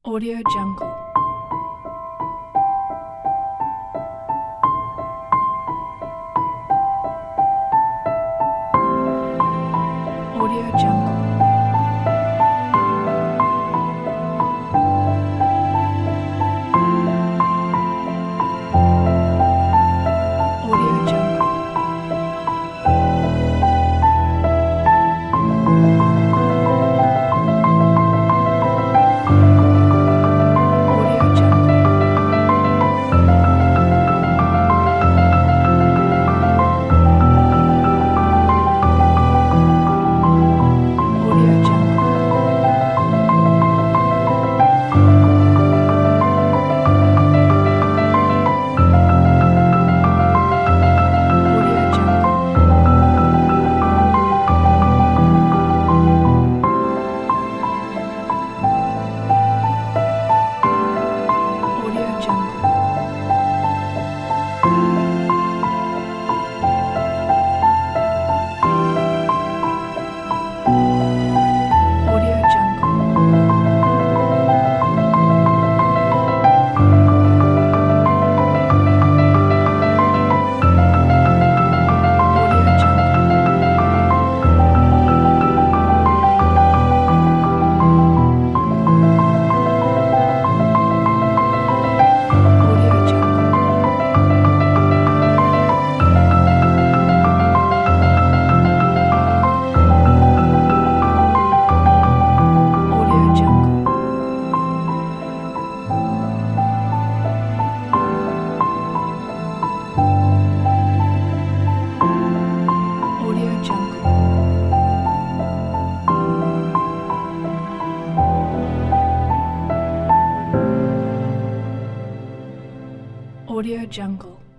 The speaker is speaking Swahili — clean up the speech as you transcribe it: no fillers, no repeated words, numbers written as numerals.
Audio Jungle. Audio Jungle. Audio Jungle. Audio Jungle. Audio Jungle. Audio Jungle. Audio Jungle. Audio Jungle. Audio Jungle. Audio Jungle. Audio Jungle. Audio Jungle. Audio Jungle.